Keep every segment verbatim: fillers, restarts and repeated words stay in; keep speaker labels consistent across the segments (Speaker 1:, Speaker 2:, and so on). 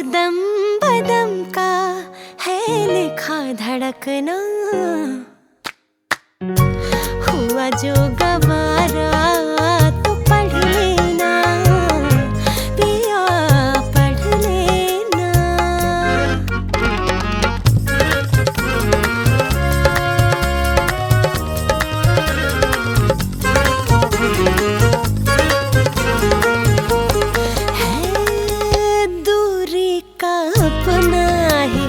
Speaker 1: दम बदम का है लिखा धड़कना, हुआ जो गवारा तो पढ़ लेना पिया, पढ़ लेना। है दूरी का अपना ही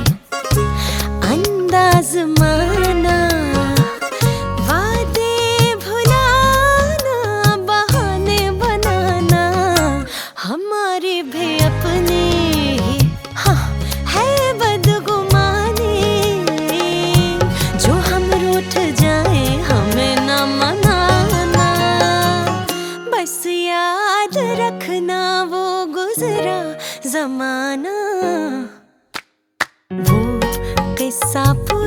Speaker 1: अंदाज माना, वादे भुलाना बहाने बनाना, हमारी भी अपनी ही हाँ है बदगुमानी। जो हम रूठ जाए हमें न मनाना, बस याद रखना वो गुजरा जमाना, वो किस्सा